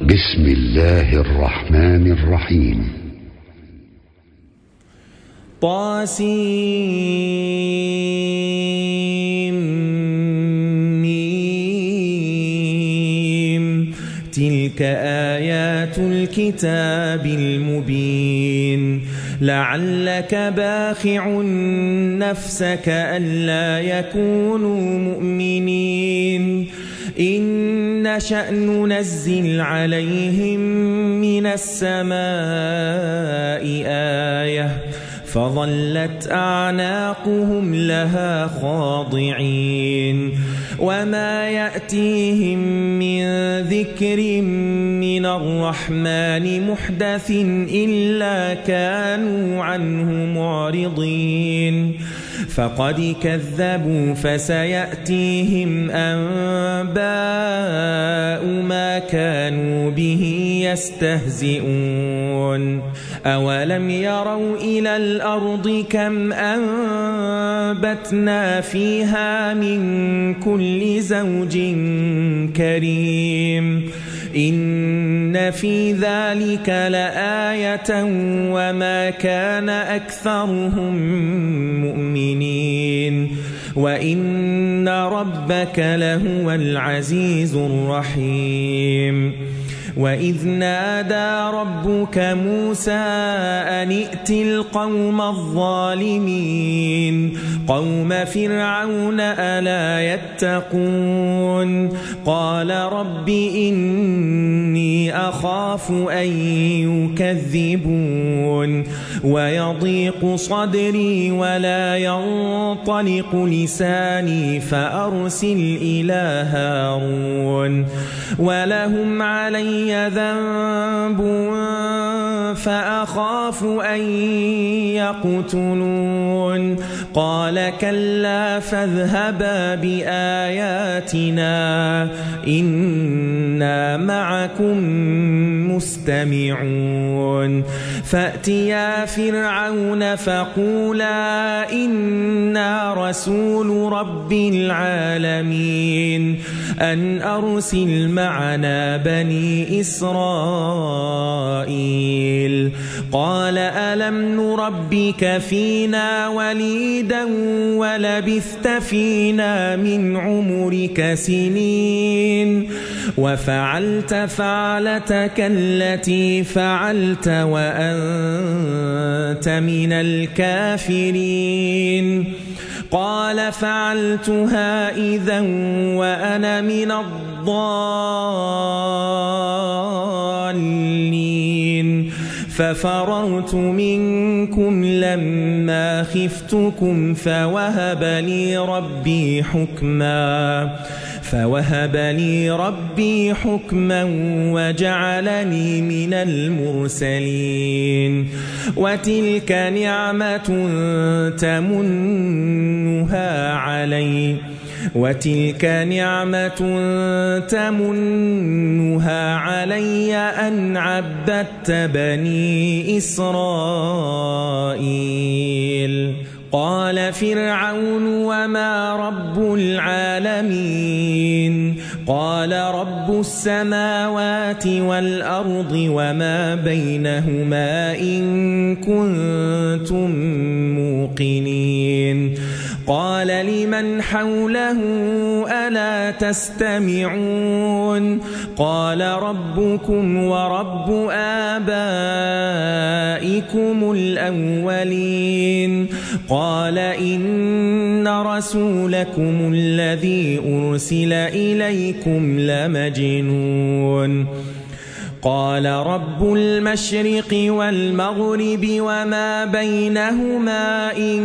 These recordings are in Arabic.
بسم الله الرحمن الرحيم. طاسيم. تلك آيات الكتاب المبين. لعلك باخع نفسك ألا يكونوا مؤمنين إن نشأ ننزل عليهم من السماء آية فظلت أعناقهم لها خاضعين وما يأتيهم من ذكر من الرحمن محدث إلا كانوا عنه معرضين فقد كذبوا فسيأتيهم أنباء ما كانوا به يستهزئون أولم يروا إلى الأرض كم أنبتنا فيها من كل زوج كريم إن في ذلك لآية وما كان أكثرهم مؤمنين وإن ربك لهو العزيز الرحيم وإذ نادى ربك موسى أن ائت القوم الظالمين قوم فرعون ألا يتقون قال رب إني أخاف أن يكذبون ويضيق صدري ولا ينطلق لساني فأرسل إلى هارون ولهم علي ذنب فأخاف أن يقتلون قال كلا فاذهبا بآياتنا إنا معكم مستمعون فأتيا فرعون فقولا إنا رسول رب العالمين أن أرسل معنا بني إسرائيل قال ألم نربك فينا وليدا ولبثت فينا من عمرك سنين وفعلت فعلتك التي فعلت وأنت من الكافرين قال فعلتها إذا وأنا من الضالين ففررت منكم لما خفتكم فوهب لي ربي حكما وجعلني من المرسلين وتلك نعمة تمنها علي أن عبدت بني إسرائيل قال فرعون وما رب العالمين قال رب السماوات والأرض وما بينهما إن كنتم موقنين قال لمن حوله ألا تستمعون قال ربكم ورب آبائكم الأولين قال إن رسولكم الذي أرسل إليكم لمجنون قال رب المشرق والمغرب وما بينهما إن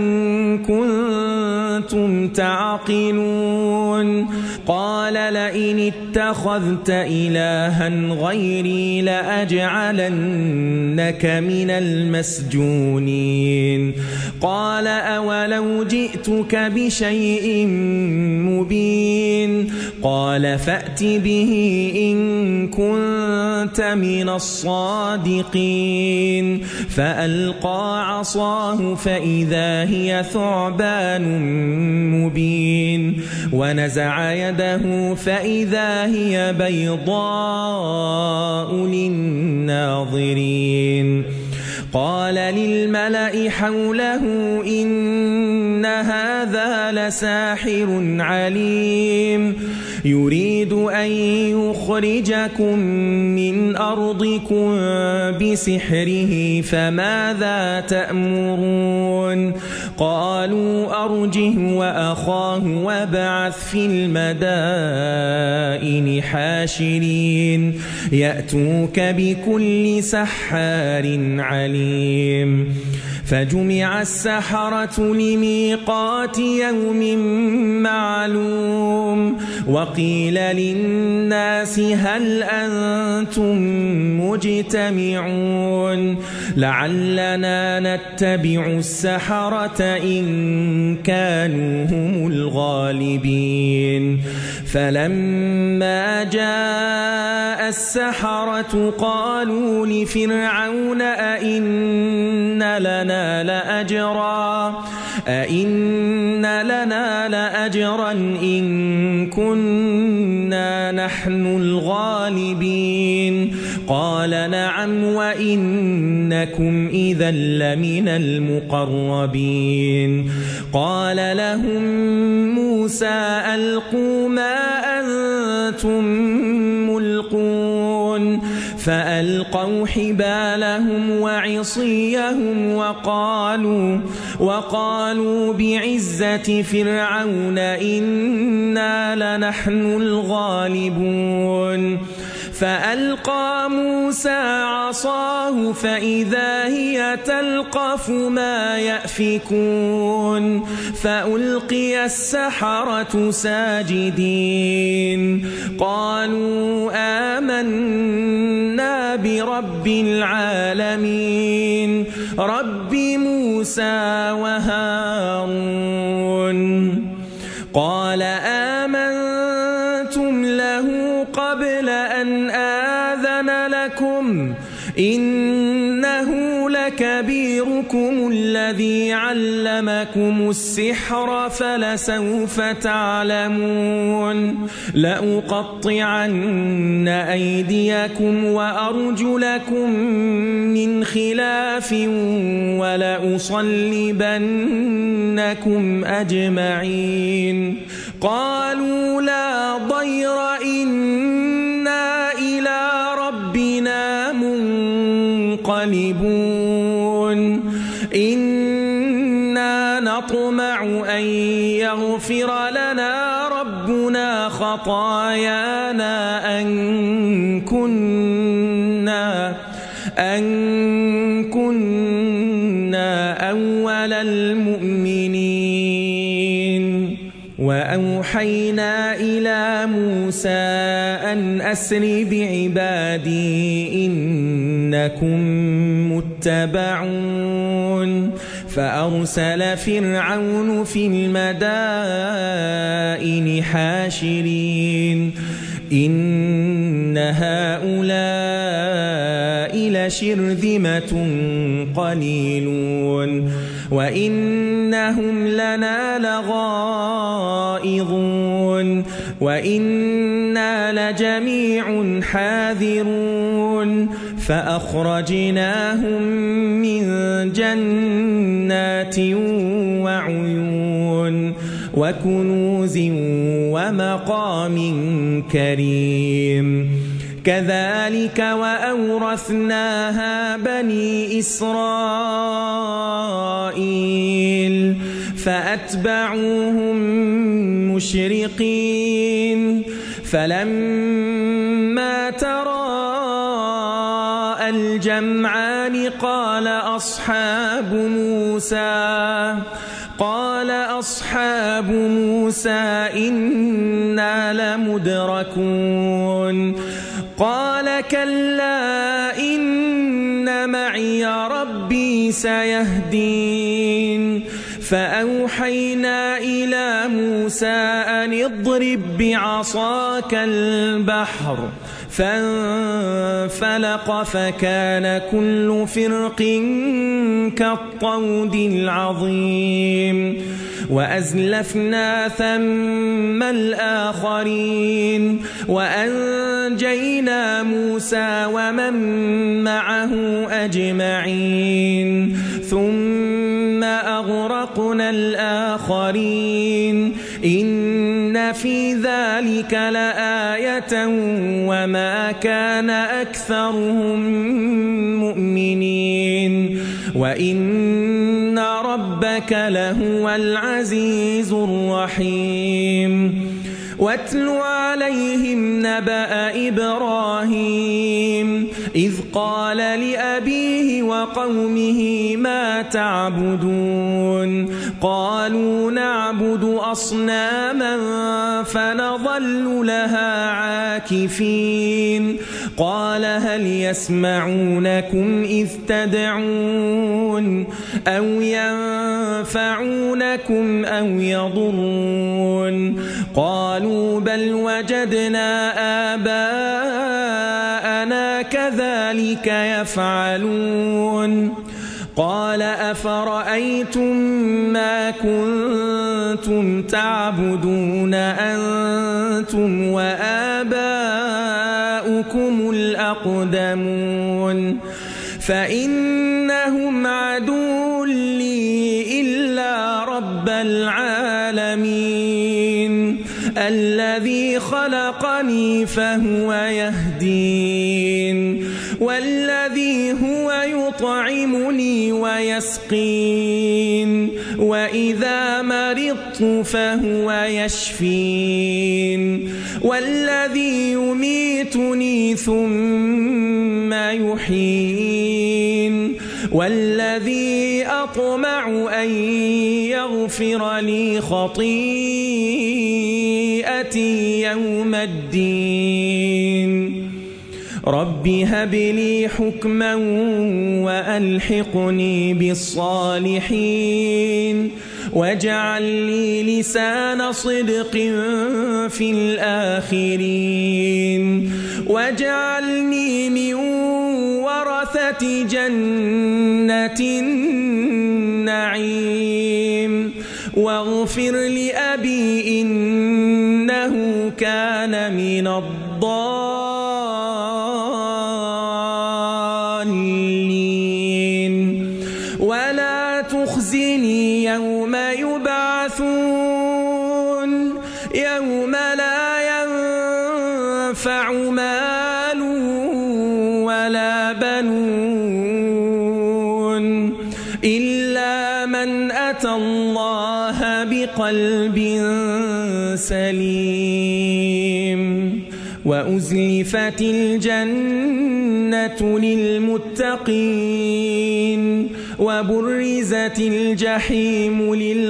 كنتم تعقلون قال لئن اتخذت إلها غيري لأجعلنك من المسجونين قال أولو جئتك بشيء مبين قال فأت به إن كنت من الصادقين فألقى عصاه فإذا هي ثعبان مبين ونزع يده فإذا هي بيضاء للناظرين قال للملأ حوله إن هذا لساحر عليم يريد أن يخرجكم من أرضكم بسحره فماذا تأمرون قالوا أرجه وأخاه وابعث في المدائن حاشرين يأتوك بكل سحار عليم فجمع السحرة لميقات يوم معلوم وقيل للناس هل أنتم مجتمعون لعلنا نتبع السحرة إن كانوا هم الغالبين فلما جاء السحرة قالوا لفرعون أئن لنا لأجرا إن كنا نحن الغالبين قال نعم وإنكم إذا لمن المقربين قال لهم موسى ألقوا ما أنتم ملقون فألقوا حبالهم وعصيهم وقالوا بعزة فرعون إنا لنحن الغالبون فألقى موسى عصاه فإذا هي تلقف ما يأفكون فألقي السحرة ساجدين قالوا آمنا برب العالمين رب موسى وهارون قال آمنتم له قبل أن آذن لكم إنه لكبيركم الذي علمكم السحر فلسوف تعلمون لأقطعن أيديكم وأرجلكم من خلاف ولأصلبنكم أجمعين قالوا لا ضير إنا إلى ربنا منقلبون إنا نطمع أن يغفر لنا ربنا خطايانا أن كنا أول المؤمنين وأوحينا إلى موسى أن أسر بعبادي إنكم متبعون فأرسل فرعون في المدائن حاشرين إن هؤلاء لشرذمة قليلون وإنهم لنا لغائظون وإنا لجميع حاذرون فأخرجناهم من جنات وعيون وكنوز ومقام كريم كذلك وأورثناها بني إسرائيل فأتبعوهم مشرقين فلما تراءى الجمعان قال أصحاب موسى إنا لمدركون قال كلا إن معي ربي سيهدين فأوحينا إلى موسى أن اضرب بعصاك البحر فانفلق فكان كل فرق كالطود العظيم وأزلفنا ثم الآخرين وأنجينا موسى ومن معه أجمعين ثم أغرقنا الآخرين إن في ذلك لآية وما كان أكثرهم مؤمنين وإن ربك لهو العزيز الرحيم واتل عليهم نبأ إبراهيم إذ قال لأبيه وقومه ما تعبدون قالوا نعبد أصناما فنظل لها عاكفين قال هل يسمعونكم إذ تدعون أو ينفعونكم أو يضرون قالوا بل وجدنا آباءنا كذلك يفعلون قال أفرأيتم ما كنتم تعبدون أنتم وآباؤكم الأقدمون فإنهم عدو لي إلا رب العالمين الذي خلقني فهو يهدين والذي هو يطعمني ويسقين وإذا مرضت فهو يشفين والذي يميتني ثم يحيين والذي أطمع أن يغفر لي خطيئتي يوم الدين رب هب لي حكما وألحقني بالصالحين واجعل لي لسان صدق في الآخرين واجعلني من ورثة جنة النعيم واغفر لأبي إنه كان من الضالين ولا تخزني يوم يبعثون يوم لا ينفع مال ولا بنون إلا من أتى الله بقلب سليم وأزلفت الجنة للمتقين وبرزت الجحيم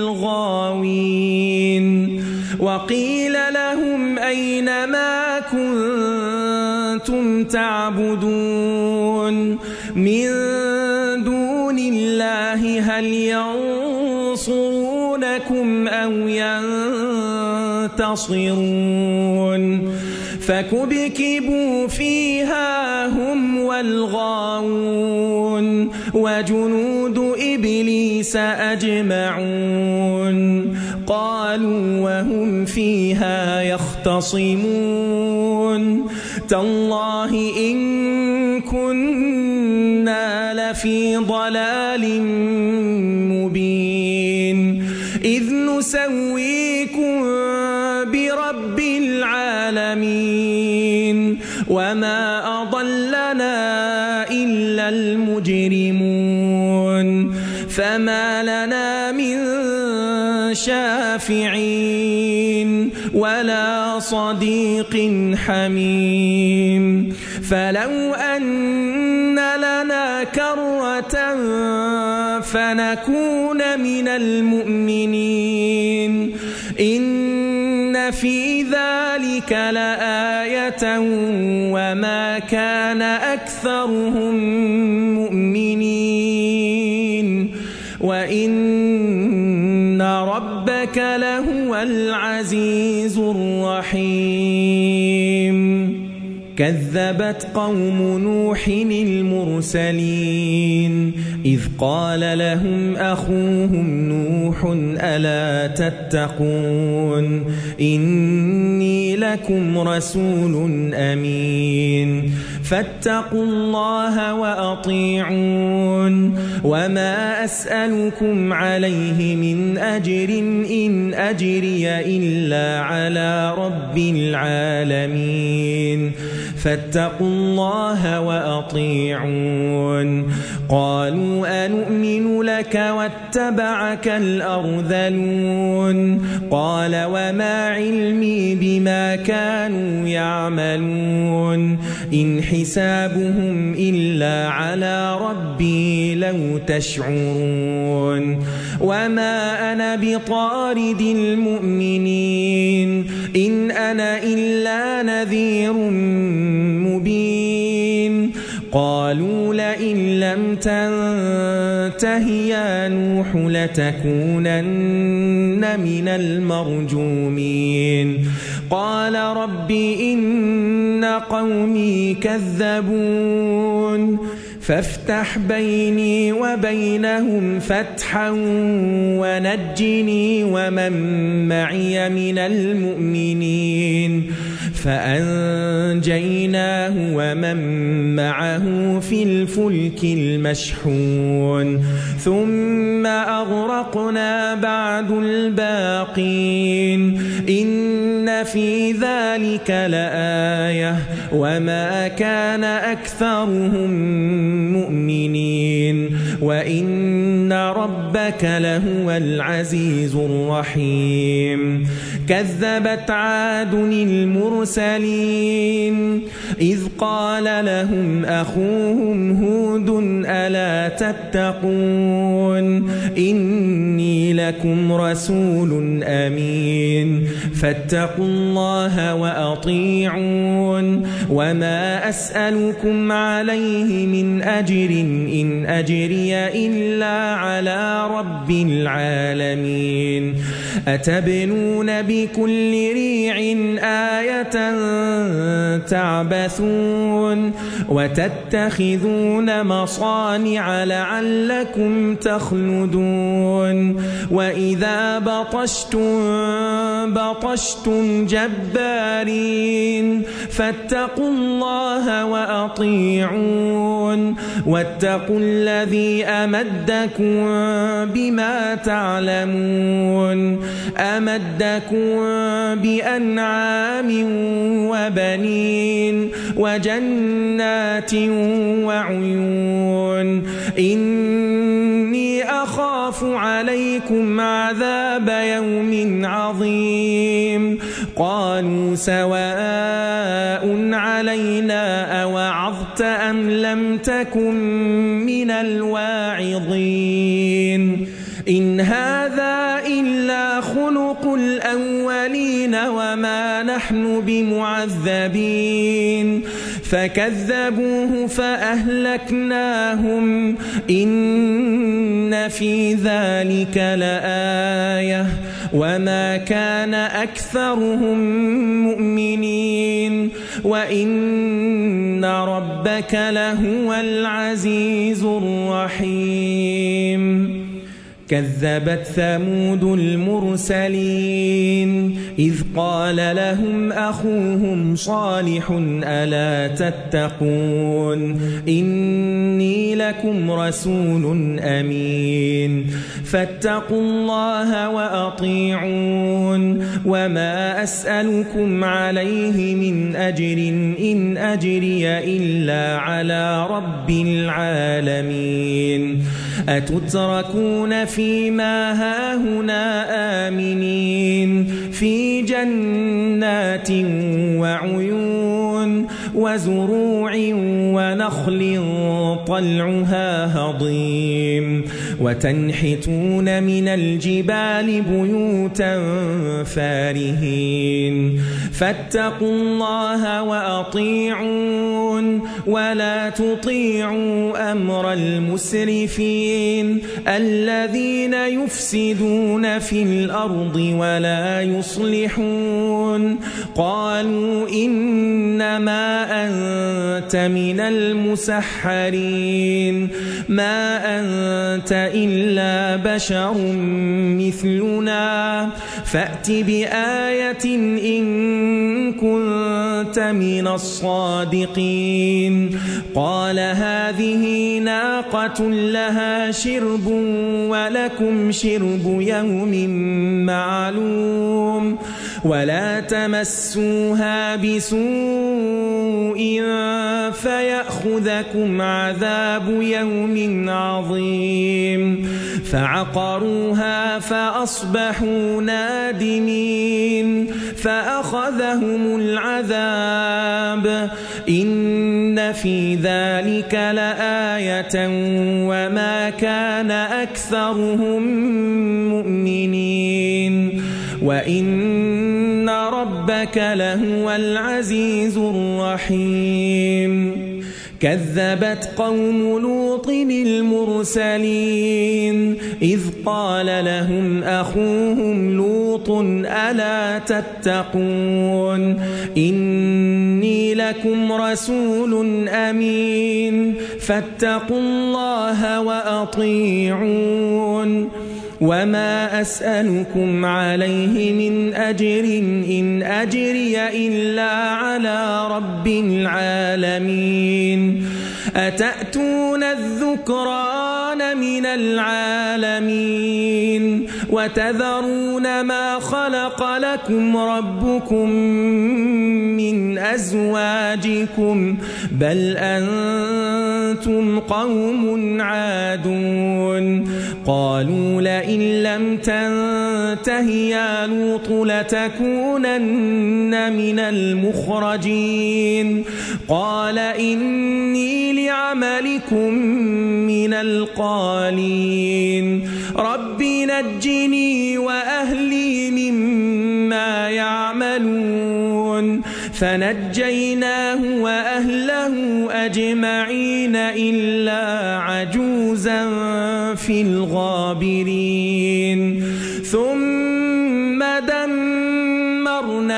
للغاوين وقيل لهم أين ما كنتم تعبدون من دون الله هل ينصرونكم أو ينتصرون فكبكبوا فيها هم والغاوون وجنود إبليس أجمعون قالوا وهم فيها يختصمون تالله إن كنا لفي ضلال مبين إذ نسويكم برب العالمين وما أضلنا إلا المجرمون فما لنا من شافعين ولا صديق حميم فلو أن لنا كرة فنكون من المؤمنين إن في ذلك لآية وما كان أكثرهم مؤمنين وإن ربك لهو العزيز الرحيم كذبت قوم نوح المرسلين إذ قال لهم أخوهم نوح ألا تتقون إني لكم رسول أمين فاتقوا الله وأطيعون وما أسألكم عليه من أجر إن أجري إلا على رب العالمين فاتقوا الله وأطيعون قالوا أنؤمن لك واتبعك الأرذلون قال وما علمي بما كانوا يعملون إن حسابهم إلا على ربي لو تشعرون وما أنا بطارد المؤمنين إن أنا إلا نذير مبين قالوا لئن لم تنته يا نوح لتكونن من المرجومين قال رب إن قومي كذبون فافتح بيني وبينهم فتحا ونجني ومن معي من المؤمنين فأنجيناه ومن معه في الفلك المشحون ثم أغرقنا بعد الباقين إن في ذلك لآية وما كان أكثرهم مؤمنين وإن ربك لهو العزيز الرحيم كذبت عاد المرسلين إذ قال لهم أخوهم هود ألا تتقون إني لكم رسول أمين فاتقوا الله وأطيعون وما أسألكم عليه من أجر إن أجري إلا على رب العالمين أتبنون بكل ريع آية تعبثون وتتخذون مصانع لعلكم تخلدون وإذا بطشتم جبارين فاتقوا الله وأطيعون واتقوا الذي أمدكم بما تعلمون أمدكم بأنعام وبنين وجنات وعيون إني أخاف عليكم عذاب يوم عظيم قالوا سواء علينا أوعظت أم لم تكن من الواعظين إن هذا إلا خلق الأولين وما نحن بمعذبين فكذبوه فأهلكناهم إن في ذلك لآية وما كان أكثرهم مؤمنين وإن ربك لهو العزيز الرحيم كذبت ثمود المرسلين إذ قال لهم أخوهم صالح ألا تتقون إني لكم رسول أمين فاتقوا الله وأطيعون وما أسألكم عليه من أجر إن أجري إلا على رب العالمين أتتركون فيما هاهنا آمنين في جنات وعيون وزروع ونخل طلعها هضيم وتنحتون من الجبال بيوتا فارهين فاتقوا الله وأطيعون ولا تطيعوا أمر المسرفين الذين يفسدون في الأرض ولا يصلحون. قالوا إنما أنت من المسحرين ما أنت إلا بشر مثلنا فأت بآية إن كنت من الصادقين. قال هذه ناقة لها شرب ولكم شرب يوم معلوم ولا تمسوها بسوء فيأخذكم عذاب يوم عظيم. فعقروها فأصبحوا نادمين فأخذهم العذاب. إن في ذلك لآية وما كان أكثرهم مؤمنين وإن ربك لهو العزيز الرحيم. كذبت قوم لوط المرسلين إذ قال لهم أخوهم لوط ألا تتقون إني لكم رسول أمين فاتقوا الله وأطيعون وما أسألكم عليه من أجر إن أجري إلا على رب العالمين. أتأتون الذكران من العالمين وتذرون ما خلق لكم ربكم من أزواجكم بل أنتم قوم عادون. قالوا لئن لم تنته يا لوط لتكونن من المخرجين. قال إني لعملكم من القالين رب نجني وأهلي مما يعملون. فنجيناه وأهله أجمعين إلا عجوزا في الغابرين. ثم دمرنا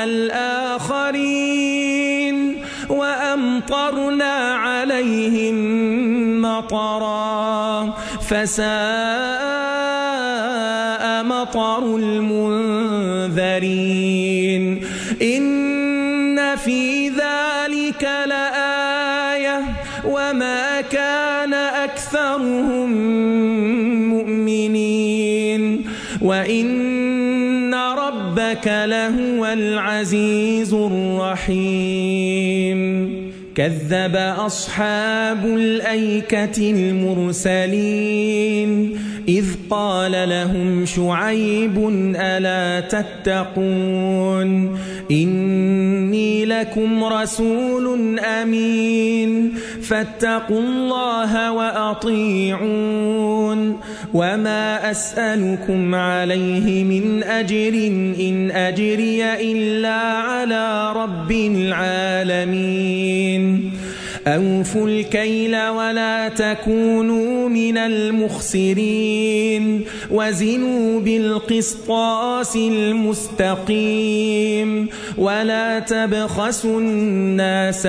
الآخرين وأمطرنا عليهم مطرا فساء مطر المنذرين. إن في ذلك لآية وما كان أكثرهم مؤمنين وإن ربك لهو العزيز الرحيم. كذب أصحاب الأيكة المرسلين إذ قال لهم شعيب ألا تتقون إني لكم رسول أمين فاتقوا الله وأطيعون وما أسألكم عليه من أجر إن أجري إلا على رب العالمين. أوفوا الكيل ولا تكونوا من المخسرين وزنوا بالقسطاس المستقيم ولا تبخسوا الناس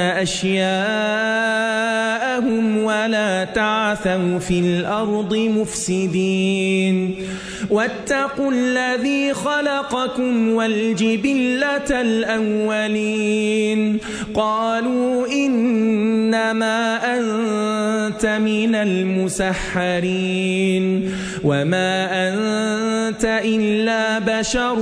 أشياءهم ولا تعثوا في الأرض مفسدين. واتقوا الذي خلقكم والجبلة الأولين. قالوا إنما أنت من المسحرين وما أنت إلا بشر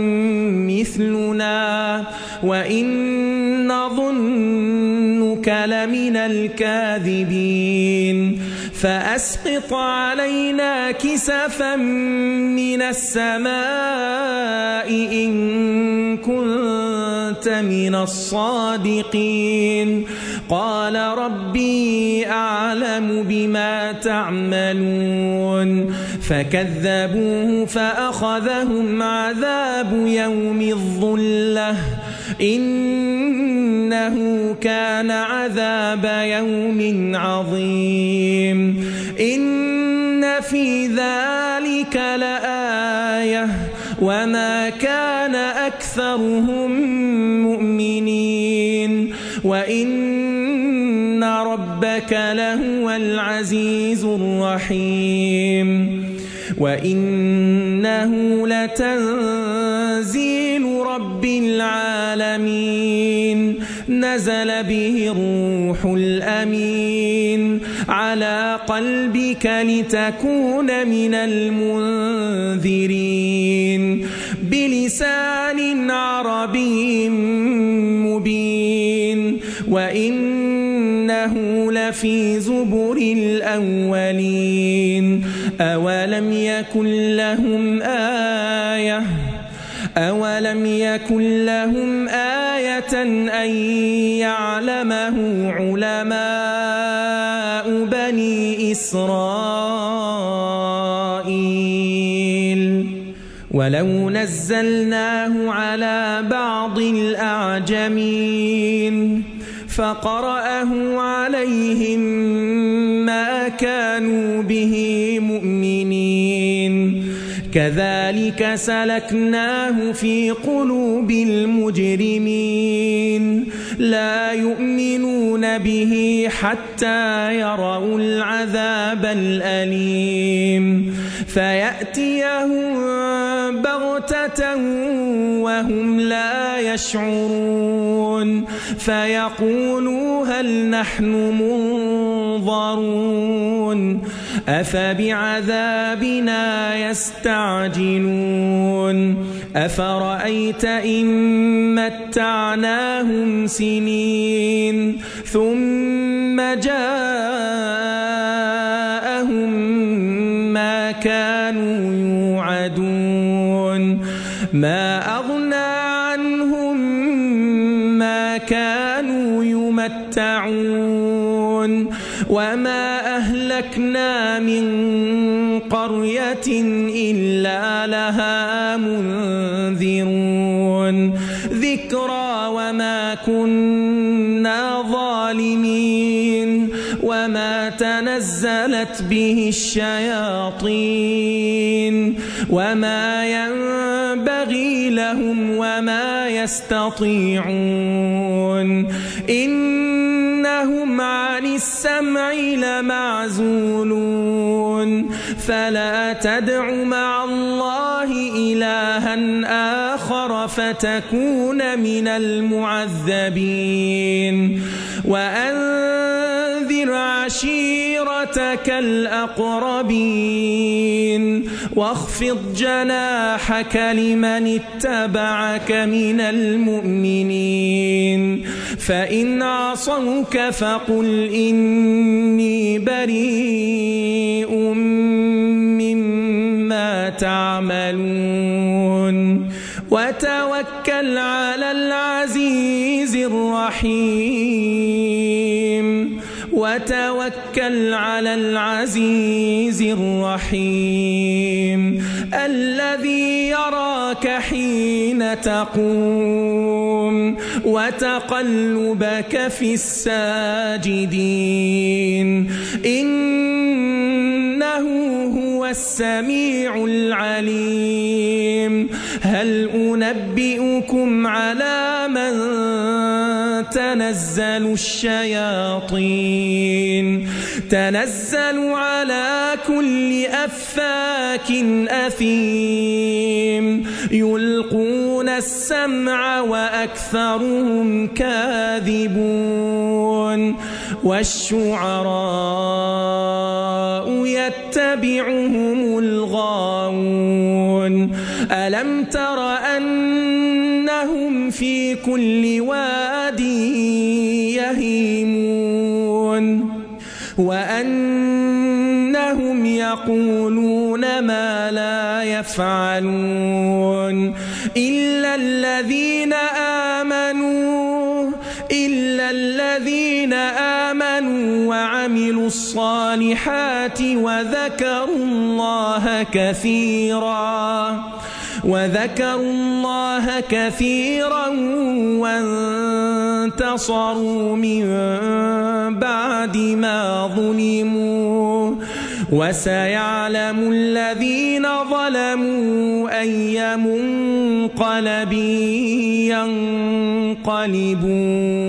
مثلنا وإن نظنك لمن الكاذبين. فأسقط علينا كسفا من السماء إن كنت من الصادقين. قال ربي أعلم بما تعملون. فكذبوه فأخذهم عذاب يوم الظلة إنه كان عذاب يوم عظيم إن في ذلك لآية وما كان أكثرهم مؤمنين وإن ربك لهو العزيز الرحيم وإنه لتنزيل رب العالمين نزل به الروح الأمين على قلبك لتكون من المنذرين بلسان عربي مبين وإنه لفي زبر الأولين أولم يكن لهم آية أن يعلمه علماء بني إسرائيل ولو نزلناه على بعض الأعجمين فقرأه عليهم ما كانوا به مؤمنين كذلك سلكناه في قلوب المجرمين لا يؤمنون به حتى يروا العذاب الأليم فيأتيهم بغتة وهم لا يشعرون فيقولوا هل نحن منظرون أفبعذابنا يستعجلون أفرأيت إن متعناهم سنين ثم جاءهم ما كانوا يوعدون ما أغنى عنهم ما كانوا يمتعون وما أهلكنا من قرية إلا لها منذرون ذكرى وما كنا ظالمين وما تنزلت به الشياطين وما ينبغي لهم وما يستطيعون إنهم عن السمع لمعزولون فلا تدع مع الله إلها آخر فتكون من المعذبين وأنذر عشيرتك الأقربين واخفض جناحك لمن اتبعك من المؤمنين فإن عصوك فقل إني بريء مما تعملون وتوكل على العزيز الرحيم الذي يراك حين تقوم وتقلبك في الساجدين إنه هو السميع العليم هل أنبئكم على من تنزل الشياطين تنزل على كل أفاك أثيم يلقون السمع وأكثرهم كاذبون والشعراء يتبعهم الغاوون ألم تر أنهم في كل واد يهيمون وأنهم يقولون ما لا يفعلون إلا الذين آمنوا وعملوا الصالحات وذكروا الله كثيرا وانتصروا من بعد ما ظلموا وسيعلم الذين ظلموا أي منقلب ينقلبون